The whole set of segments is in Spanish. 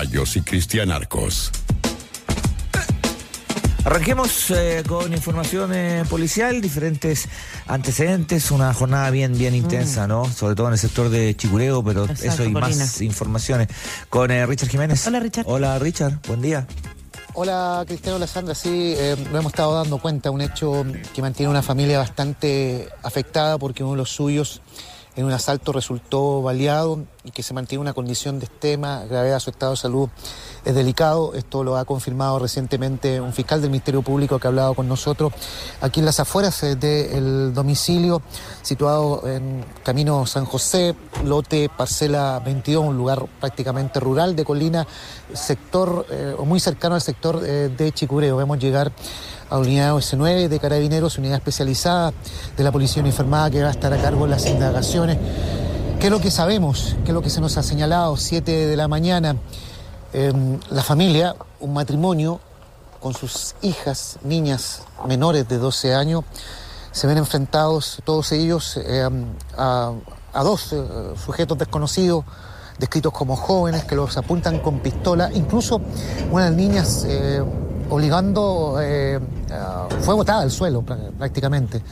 Ceballos y Cristian Arcos. Arranquemos con información policial, diferentes antecedentes, una jornada bien intensa, ¿no? Sobre todo en el sector de Chicureo, pero exacto, eso y Colina. Más informaciones con Richard Jiménez. Hola, Richard. Hola, Richard, buen día. Hola, Cristiano, hola, Sandra. Sí, nos hemos estado dando cuenta, un hecho que mantiene una familia bastante afectada porque uno de los suyos en un asalto resultó baleado y que se mantiene una condición de extrema gravedad. Su estado de salud es delicado. Esto lo ha confirmado recientemente un fiscal del Ministerio Público que ha hablado con nosotros aquí en las afueras del domicilio, situado en Camino San José, lote parcela 22, un lugar prácticamente rural de Colina, sector muy cercano al sector de Chicureo. Vemos llegar a unidad OS9 de Carabineros, unidad especializada de la Policía Uniformada que va a estar a cargo de las indagaciones. ¿Qué es lo que sabemos? ¿Qué es lo que se nos ha señalado? 7 de la mañana, la familia, un matrimonio con sus hijas, niñas menores de 12 años, se ven enfrentados todos ellos a dos sujetos desconocidos, descritos como jóvenes, que los apuntan con pistola. Incluso una de las niñas obligando, fue botada al suelo prácticamente.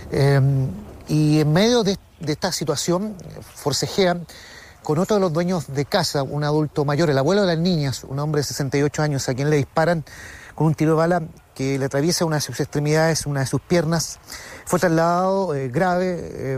Y en medio de esta situación forcejean con otro de los dueños de casa, un adulto mayor, el abuelo de las niñas, un hombre de 68 años, a quien le disparan con un tiro de bala que le atraviesa una de sus extremidades, una de sus piernas. Fue trasladado grave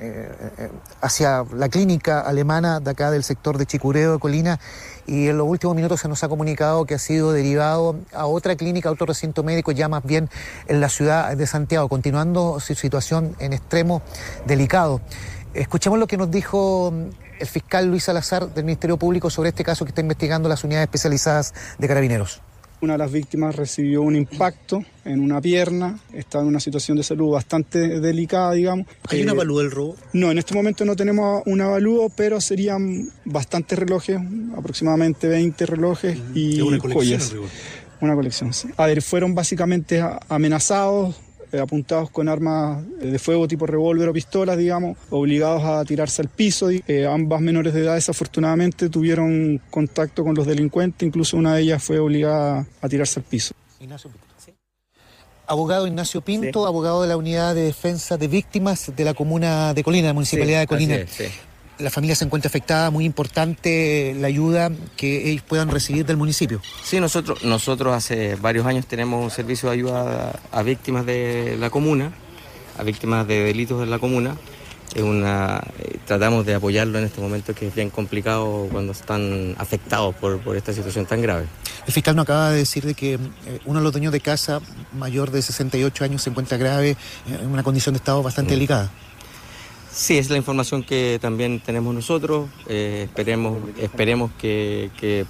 hacia la clínica alemana de acá del sector de Chicureo de Colina, y en los últimos minutos se nos ha comunicado que ha sido derivado a otra clínica, a otro recinto médico, ya más bien en la ciudad de Santiago, continuando su situación en extremo delicado. Escuchemos lo que nos dijo el fiscal Luis Salazar del Ministerio Público sobre este caso que está investigando las unidades especializadas de Carabineros. Una de las víctimas recibió un impacto en una pierna, está en una situación de salud bastante delicada, digamos. ¿Hay un avalúo del robo? No, en este momento no tenemos un avalúo, pero serían bastantes relojes, aproximadamente 20 relojes y joyas. Una colección, sí. A ver, fueron básicamente amenazados, apuntados con armas de fuego tipo revólver o pistolas, digamos, obligados a tirarse al piso. Ambas menores de edad desafortunadamente tuvieron contacto con los delincuentes, incluso una de ellas fue obligada a tirarse al piso. Ignacio Pinto. ¿Sí? Abogado Ignacio Pinto, sí. Abogado de la Unidad de Defensa de Víctimas de la Comuna de Colina, la Municipalidad de Colina. Sí. La familia se encuentra afectada, muy importante la ayuda que ellos puedan recibir del municipio. Sí, nosotros hace varios años tenemos un servicio de ayuda a víctimas de la comuna, a víctimas de delitos de la comuna. Tratamos de apoyarlo en este momento que es bien complicado cuando están afectados por esta situación tan grave. El fiscal nos acaba de decir de que uno de los dueños de casa, mayor de 68 años, se encuentra grave, en una condición de estado bastante delicada. Sí, es la información que también tenemos nosotros. Esperemos que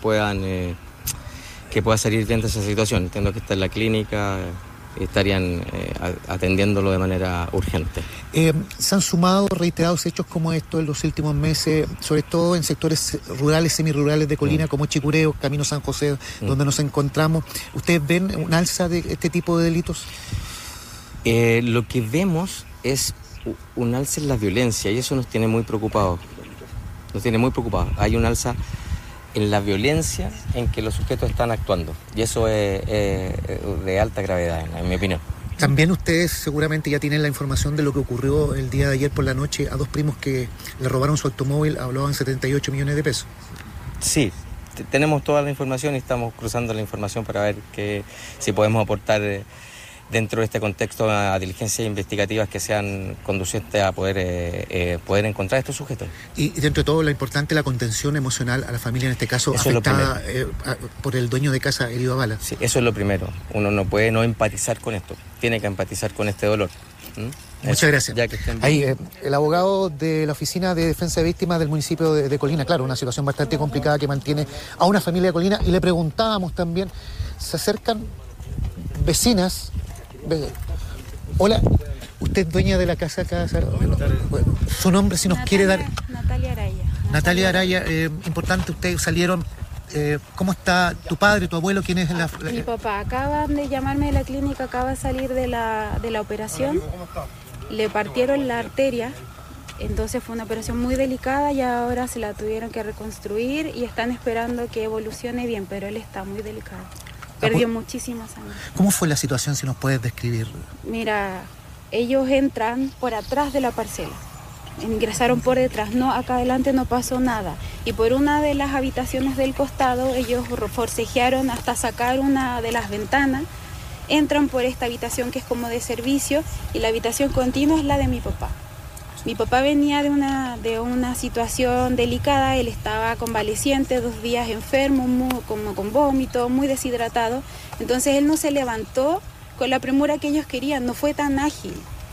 pueda salir bien de esa situación. Entiendo que está en la clínica, estarían atendiéndolo de manera urgente. Se han sumado reiterados hechos como estos en los últimos meses, sobre todo en sectores rurales, semirurales de Colina, como Chicureo, Camino San José, donde nos encontramos. ¿Ustedes ven un alza de este tipo de delitos? Lo que vemos es un alza en la violencia y eso nos tiene muy preocupados. Hay un alza en la violencia en que los sujetos están actuando y eso es de alta gravedad, en mi opinión. También ustedes seguramente ya tienen la información de lo que ocurrió el día de ayer por la noche a dos primos que le robaron su automóvil, hablaban 78 millones de pesos. Sí, tenemos toda la información y estamos cruzando la información para ver si podemos aportar dentro de este contexto a diligencias investigativas que sean conducentes a poder encontrar a estos sujetos. Y dentro de todo, lo importante, la contención emocional a la familia, en este caso eso afectada por el dueño de casa herido a bala. Sí, eso es lo primero. Uno no puede no empatizar con esto, tiene que empatizar con este dolor. Muchas gracias. Ahí, el abogado de la Oficina de Defensa de Víctimas del municipio de Colina, claro, una situación bastante complicada que mantiene a una familia de Colina, y le preguntábamos también, se acercan vecinas. Hola, usted es dueña de la casa acá. Su nombre, si nos quiere dar. Natalia Araya. Natalia Araya, importante, ustedes salieron. ¿Cómo está tu padre, tu abuelo? ¿Quién es Mi papá acaban de llamarme de la clínica, acaba de salir de la operación. Le partieron la arteria Entonces fue una operación muy delicada y ahora se la tuvieron que reconstruir y están esperando que evolucione bien, pero él está muy delicado. Perdió muchísima sangre. ¿Cómo fue la situación, si nos puedes describir? Mira, ellos entran por atrás de la parcela. Ingresaron por detrás, no, acá adelante no pasó nada. Y por una de las habitaciones del costado, ellos forcejearon hasta sacar una de las ventanas. Entran por esta habitación que es como de servicio y la habitación continua es la de mi papá. Mi papá venía de una situación delicada, él estaba convaleciente, 2 días enfermo, como con vómito, muy deshidratado. Entonces él no se levantó con la premura que ellos querían, no fue tan ágil.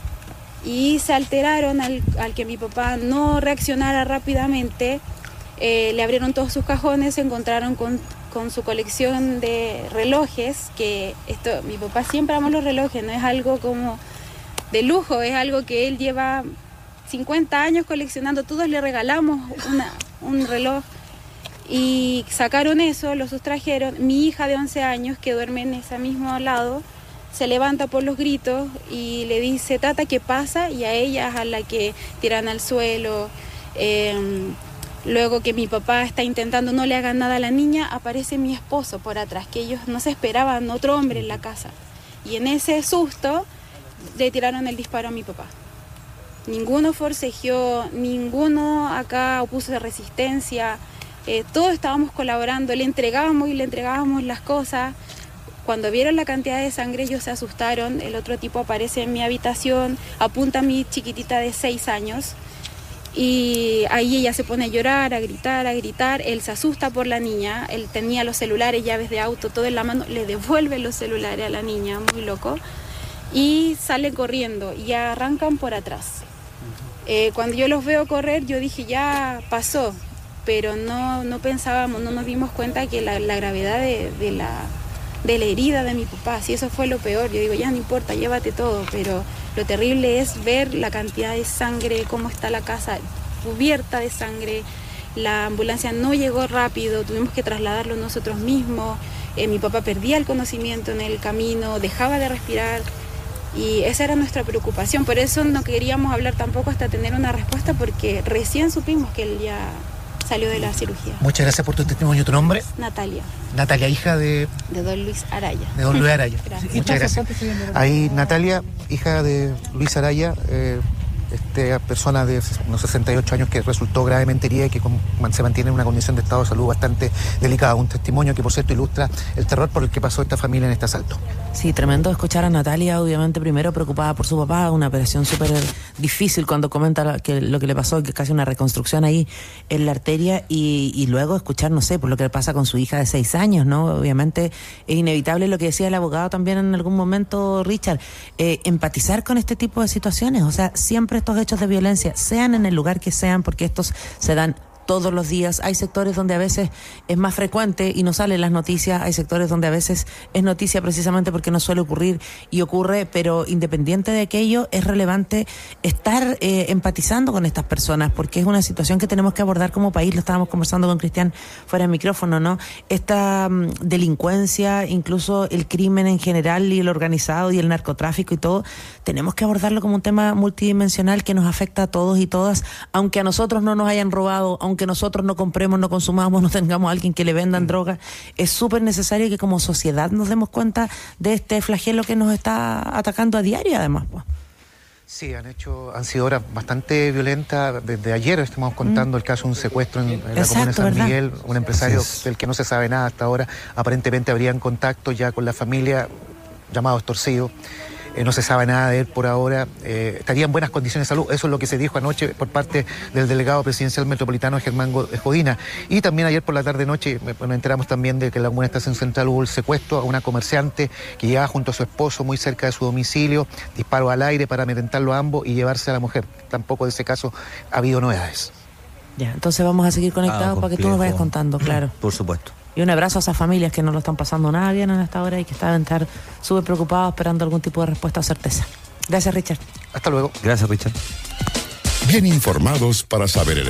Y se alteraron al que mi papá no reaccionara rápidamente, le abrieron todos sus cajones, se encontraron con su colección de relojes, mi papá siempre amó los relojes, no es algo como de lujo, es algo que él lleva 50 años coleccionando, todos le regalamos un reloj y sacaron eso, lo sustrajeron. Mi hija de 11 años que duerme en ese mismo lado, se levanta por los gritos y le dice, Tata, ¿qué pasa? Y a ella es a la que tiran al suelo. Luego que mi papá está intentando no le hagan nada a la niña, aparece mi esposo por atrás, que ellos no se esperaban otro hombre en la casa. Y en ese susto le tiraron el disparo a mi papá. Ninguno forcejeó, ninguno acá opuso resistencia, todos estábamos colaborando, le entregábamos las cosas. Cuando vieron la cantidad de sangre ellos se asustaron, el otro tipo aparece en mi habitación, apunta a mi chiquitita de 6 años y ahí ella se pone a llorar, a gritar, él se asusta por la niña, él tenía los celulares, llaves de auto, todo en la mano, le devuelve los celulares a la niña, muy loco, y salen corriendo y arrancan por atrás. Cuando yo los veo correr yo dije ya pasó, pero no pensábamos, no nos dimos cuenta que la gravedad de la herida de mi papá, si eso fue lo peor, yo digo ya no importa, llévate todo, pero lo terrible es ver la cantidad de sangre, cómo está la casa cubierta de sangre, la ambulancia no llegó rápido, tuvimos que trasladarlo nosotros mismos, mi papá perdía el conocimiento en el camino, dejaba de respirar y esa era nuestra preocupación, por eso no queríamos hablar tampoco hasta tener una respuesta porque recién supimos que él ya salió de la cirugía. Muchas gracias por tu testimonio. ¿Tu nombre? Natalia. Natalia, hija de don Luis Araya. De don Luis Araya. Gracias. Muchas gracias. Ahí Natalia, hija de Luis Araya, persona de unos 68 años que resultó gravemente herida y que se mantiene en una condición de estado de salud bastante delicada. Un testimonio que, por cierto, ilustra el terror por el que pasó esta familia en este asalto. Sí, tremendo escuchar a Natalia, obviamente primero preocupada por su papá, una operación súper difícil cuando comenta que lo que le pasó, que casi una reconstrucción ahí en la arteria y luego escuchar, no sé, por lo que pasa con su hija de 6 años, ¿no? Obviamente es inevitable lo que decía el abogado también en algún momento, Richard, empatizar con este tipo de situaciones, o sea, siempre estos hechos de violencia, sean en el lugar que sean, porque estos se dan todos los días. Hay sectores donde a veces es más frecuente y no salen las noticias, hay sectores donde a veces es noticia precisamente porque no suele ocurrir y ocurre, pero independiente de aquello es relevante estar empatizando con estas personas porque es una situación que tenemos que abordar como país. Lo estábamos conversando con Cristian fuera de micrófono, ¿no? Esta delincuencia, incluso el crimen en general y el organizado y el narcotráfico y todo, tenemos que abordarlo como un tema multidimensional que nos afecta a todos y todas, aunque a nosotros no nos hayan robado, aunque nosotros no compremos, no consumamos, no tengamos a alguien que le vendan drogas, es súper necesario que como sociedad nos demos cuenta de este flagelo que nos está atacando a diario, además, pues. Sí, han sido horas bastante violentas. Desde ayer estamos contando el caso de un secuestro en la comuna de San Miguel, un empresario del que no se sabe nada hasta ahora. Aparentemente habrían contacto ya con la familia, llamado extorsivo. No se sabe nada de él por ahora, estaría en buenas condiciones de salud, eso es lo que se dijo anoche por parte del delegado presidencial metropolitano Germán Jodina. Y también ayer por la tarde-noche nos enteramos también de que en la comuna de Estación Central hubo el secuestro a una comerciante que llegaba junto a su esposo muy cerca de su domicilio, disparó al aire para amedrentarlo a ambos y llevarse a la mujer. Tampoco de ese caso ha habido novedades. Ya, entonces vamos a seguir conectados para que tú nos vayas contando, claro. Por supuesto. Y un abrazo a esas familias que no lo están pasando nada bien en esta hora y que deben estar súper preocupados esperando algún tipo de respuesta o certeza. Gracias, Richard. Hasta luego. Gracias, Richard. Bien informados para saber el